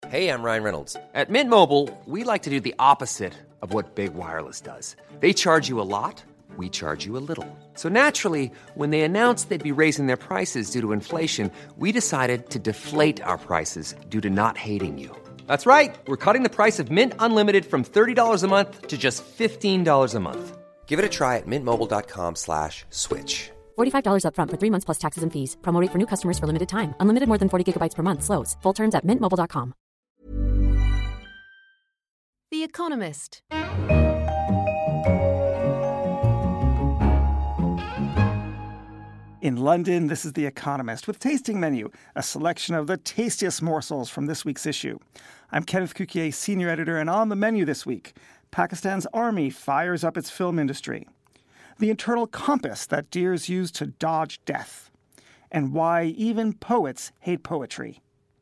Hey, I'm Ryan Reynolds. At Mint Mobile, we like to do the opposite of what Big Wireless does. They charge you a lot, we charge you a little. So naturally, when they announced they'd be raising their prices due to inflation, we decided to deflate our prices due to not hating you. That's right. We're cutting the price of Mint Unlimited from $30 a month to just $15 a month. Give it a try at mintmobile.com/switch. $45 up front for 3 months plus taxes and fees. Promo rate for new customers for limited time. Unlimited more than 40 gigabytes per month. Slows full terms at mintmobile.com. The Economist. In London, this is The Economist with Tasting Menu, a selection of the tastiest morsels from this week's issue. I'm Kenneth Cukier, senior editor, and on the menu this week, Pakistan's army fires up its film industry, the internal compass that deers use to dodge death, and why even poets hate poetry.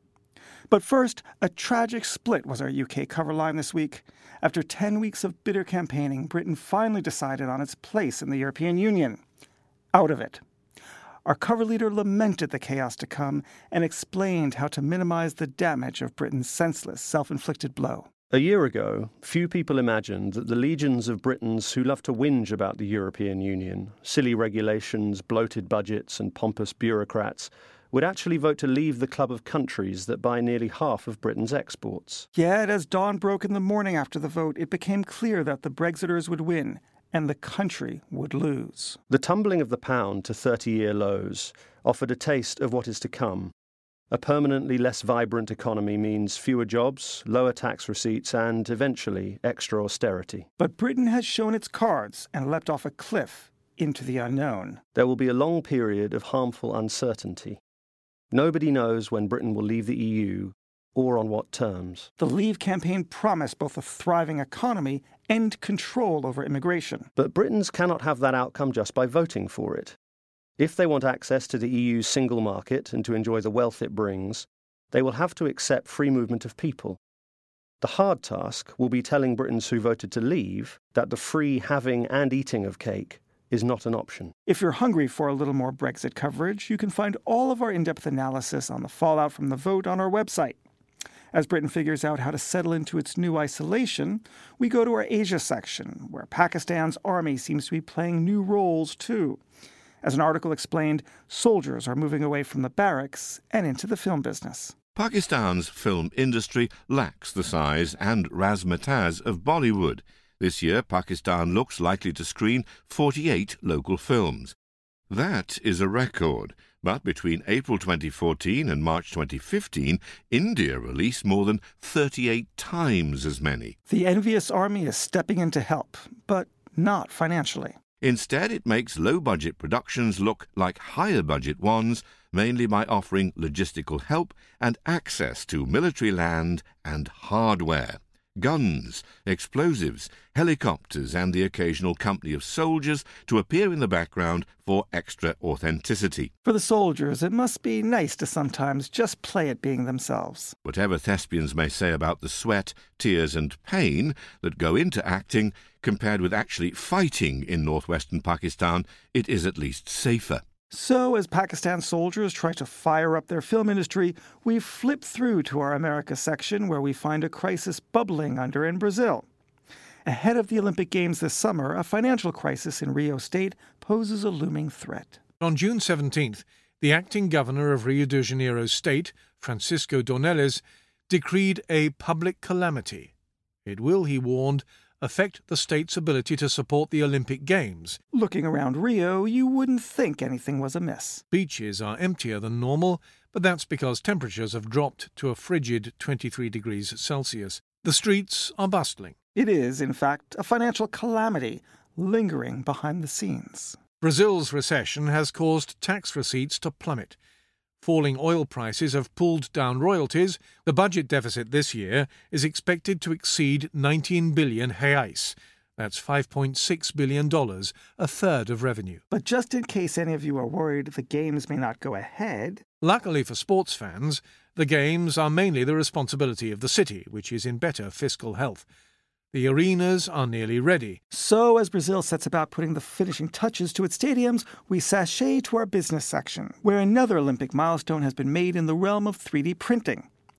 But first, a tragic split was our UK cover line this week. After 10 weeks of bitter campaigning, Britain finally decided on its place in the European Union. Out of it. Our cover leader lamented the chaos to come and explained how to minimize the damage of Britain's senseless, self-inflicted blow. A year ago, few people imagined that the legions of Britons who love to whinge about the European Union, silly regulations, bloated budgets and pompous bureaucrats, would actually vote to leave the club of countries that buy nearly half of Britain's exports. Yet, as dawn broke in the morning after the vote, it became clear that the Brexiters would win and the country would lose. The tumbling of the pound to 30-year lows offered a taste of what is to come. A permanently less vibrant economy means fewer jobs, lower tax receipts, and, eventually, extra austerity. But Britain has shown its cards and leapt off a cliff into the unknown. There will be a long period of harmful uncertainty. Nobody knows when Britain will leave the EU or on what terms. The Leave campaign promised both a thriving economy and control over immigration. But Britons cannot have that outcome just by voting for it. If they want access to the EU's single market and to enjoy the wealth it brings, they will have to accept free movement of people. The hard task will be telling Britons who voted to leave that the free having and eating of cake is not an option. If you're hungry for a little more Brexit coverage, you can find all of our in-depth analysis on the fallout from the vote on our website. As Britain figures out how to settle into its new isolation, we go to our Asia section, where Pakistan's army seems to be playing new roles too. As an article explained, soldiers are moving away from the barracks and into the film business. Pakistan's film industry lacks the size and razzmatazz of Bollywood. This year, Pakistan looks likely to screen 48 local films. That is a record, but between April 2014 and March 2015, India released more than 38 times as many. The envious army is stepping in to help, but not financially. Instead, it makes low-budget productions look like higher-budget ones, mainly by offering logistical help and access to military land and hardware. Guns, explosives, helicopters and the occasional company of soldiers to appear in the background for extra authenticity. For the soldiers, it must be nice to sometimes just play at being themselves. Whatever thespians may say about the sweat, tears and pain that go into acting, compared with actually fighting in northwestern Pakistan, it is at least safer. So, as Pakistan soldiers try to fire up their film industry, we flip through to our America section where we find a crisis bubbling under in Brazil. Ahead of the Olympic Games this summer, a financial crisis in Rio State poses a looming threat. On June 17th, the acting governor of Rio de Janeiro State, Francisco Dornelles, decreed a public calamity. It will, he warned, affect the state's ability to support the Olympic Games. Looking around Rio, you wouldn't think anything was amiss. Beaches are emptier than normal, but that's because temperatures have dropped to a frigid 23 degrees Celsius. The streets are bustling. It is, in fact, a financial calamity lingering behind the scenes. Brazil's recession has caused tax receipts to plummet. Falling oil prices have pulled down royalties. The budget deficit this year is expected to exceed 19 billion reais. That's $5.6 billion, a third of revenue. But just in case any of you are worried the games may not go ahead... Luckily for sports fans, the games are mainly the responsibility of the city, which is in better fiscal health. The arenas are nearly ready. So, as Brazil sets about putting the finishing touches to its stadiums, we sashay to our business section, where another Olympic milestone has been made in the realm of 3D printing.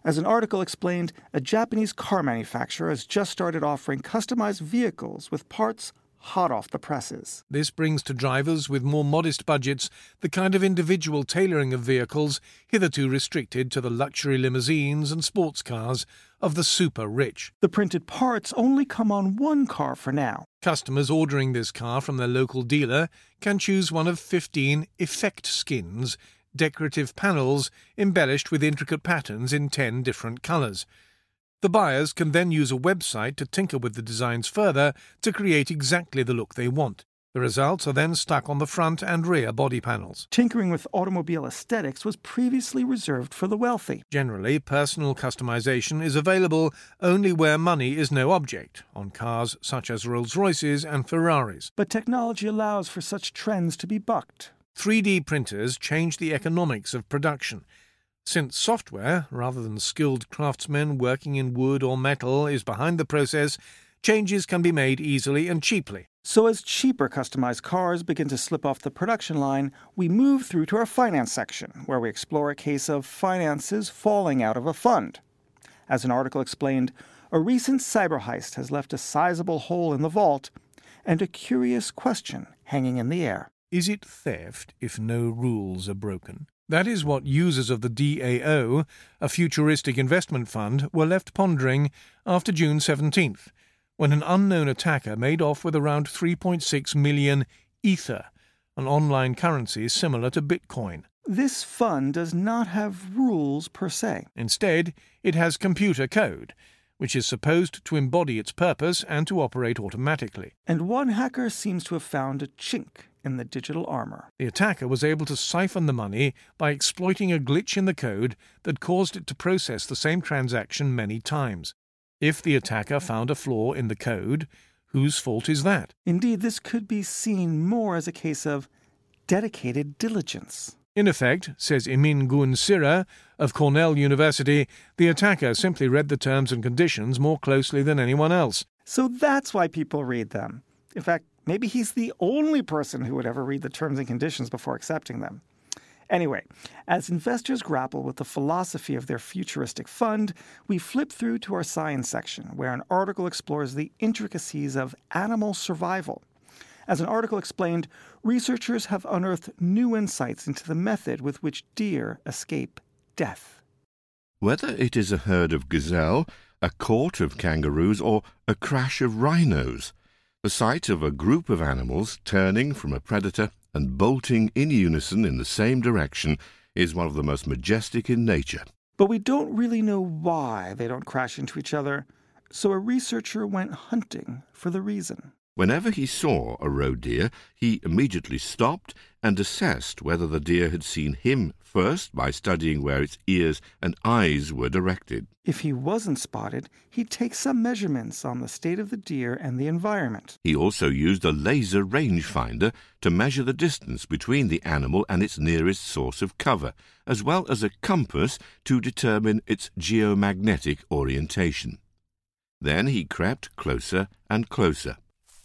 As an article explained, a Japanese car manufacturer has just started offering customized vehicles with parts hot off the presses. This brings to drivers with more modest budgets the kind of individual tailoring of vehicles hitherto restricted to the luxury limousines and sports cars of the super rich. The printed parts only come on one car for now. Customers ordering this car from their local dealer can choose one of 15 effect skins, decorative panels embellished with intricate patterns in 10 different colours. The buyers can then use a website to tinker with the designs further to create exactly the look they want. The results are then stuck on the front and rear body panels. Tinkering with automobile aesthetics was previously reserved for the wealthy. Generally, personal customization is available only where money is no object, on cars such as Rolls-Royces and Ferraris. But technology allows for such trends to be bucked. 3D printers change the economics of production. Since software, rather than skilled craftsmen working in wood or metal, is behind the process, changes can be made easily and cheaply. So as cheaper customized cars begin to slip off the production line, we move through to our finance section, where we explore a case of finances falling out of a fund. As an article explained, a recent cyber heist has left a sizable hole in the vault and a curious question hanging in the air. Is it theft if no rules are broken? That is what users of the DAO, a futuristic investment fund, were left pondering after June 17th, when an unknown attacker made off with around 3.6 million Ether, an online currency similar to Bitcoin. This fund does not have rules per se. Instead, it has computer code, which is supposed to embody its purpose and to operate automatically. And one hacker seems to have found a chink in the digital armor. The attacker was able to siphon the money by exploiting a glitch in the code that caused it to process the same transaction many times. If the attacker found a flaw in the code, whose fault is that? Indeed, this could be seen more as a case of dedicated diligence. In effect, says Emin Gun Sira of Cornell University, the attacker simply read the terms and conditions more closely than anyone else. So that's why people read them. In fact, maybe he's the only person who would ever read the terms and conditions before accepting them. Anyway, as investors grapple with the philosophy of their futuristic fund, we flip through to our science section, where an article explores the intricacies of animal survival. As an article explained, researchers have unearthed new insights into the method with which deer escape death. Whether it is a herd of gazelle, a court of kangaroos, or a crash of rhinos, the sight of a group of animals turning from a predator and bolting in unison in the same direction is one of the most majestic in nature. But we don't really know why they don't crash into each other, so a researcher went hunting for the reason. Whenever he saw a roe deer, he immediately stopped and assessed whether the deer had seen him first by studying where its ears and eyes were directed. If he wasn't spotted, he'd take some measurements on the state of the deer and the environment. He also used a laser rangefinder to measure the distance between the animal and its nearest source of cover, as well as a compass to determine its geomagnetic orientation. Then he crept closer and closer.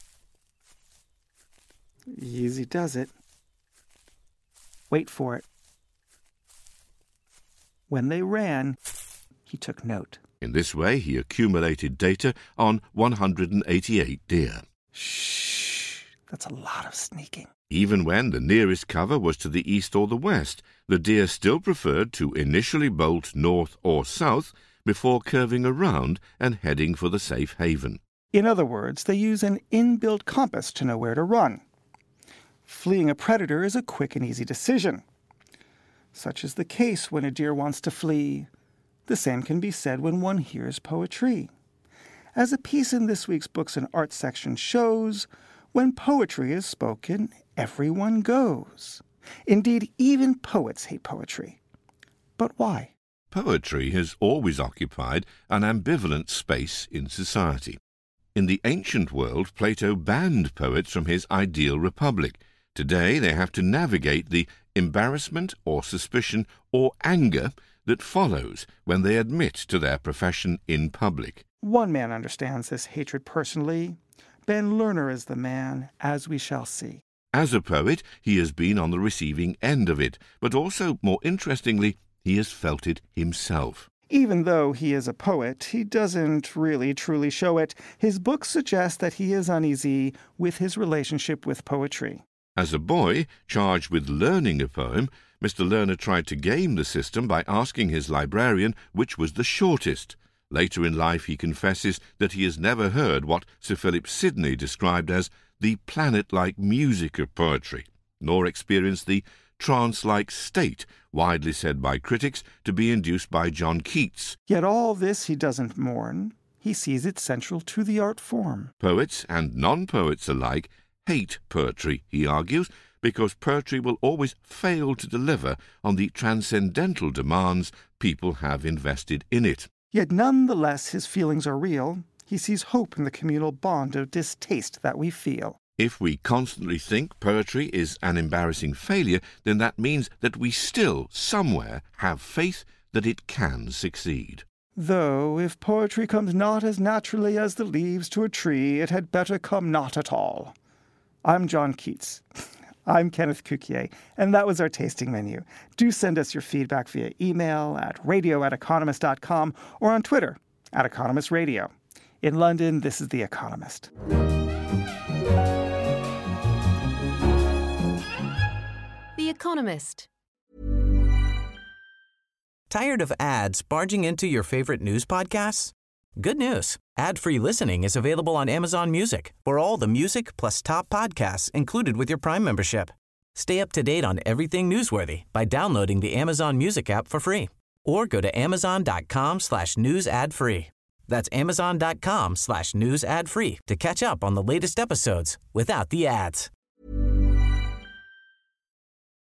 Easy does it. Wait for it. When they ran, he took note. In this way, he accumulated data on 188 deer. Shh, that's a lot of sneaking. Even when the nearest cover was to the east or the west, the deer still preferred to initially bolt north or south before curving around and heading for the safe haven. In other words, they use an inbuilt compass to know where to run. Fleeing a predator is a quick and easy decision. Such is the case when a deer wants to flee. The same can be said when one hears poetry. As a piece in this week's Books and Art section shows, when poetry is spoken, everyone goes. Indeed, even poets hate poetry. But why? Poetry has always occupied an ambivalent space in society. In the ancient world, Plato banned poets from his ideal republic. Today, they have to navigate the embarrassment or suspicion or anger that follows when they admit to their profession in public. One man understands this hatred personally. Ben Lerner is the man, as we shall see. As a poet, he has been on the receiving end of it, but also, more interestingly, he has felt it himself. Even though he is a poet, he doesn't really truly show it. His books suggest that he is uneasy with his relationship with poetry. As a boy, charged with learning a poem, Mr. Lerner tried to game the system by asking his librarian which was the shortest. Later in life, he confesses that he has never heard what Sir Philip Sidney described as the planet-like music of poetry, nor experienced the trance-like state widely said by critics to be induced by John Keats. Yet all this he doesn't mourn. He sees it central to the art form. Poets and non-poets alike hate poetry, he argues, because poetry will always fail to deliver on the transcendental demands people have invested in it. Yet nonetheless his feelings are real. He sees hope in the communal bond of distaste that we feel. If we constantly think poetry is an embarrassing failure, then that means that we still, somewhere, have faith that it can succeed. Though, if poetry comes not as naturally as the leaves to a tree, it had better come not at all. I'm John Keats. I'm Kenneth Cukier, and that was our tasting menu. Do send us your feedback via email at radio@economist.com or on Twitter @EconomistRadio. In London, this is The Economist. The Economist. Tired of ads barging into your favorite news podcasts? Good news. Ad-free listening is available on Amazon Music for all the music plus top podcasts included with your Prime membership. Stay up to date on everything newsworthy by downloading the Amazon Music app for free or go to amazon.com/news ad free. That's amazon.com/news ad free to catch up on the latest episodes without the ads.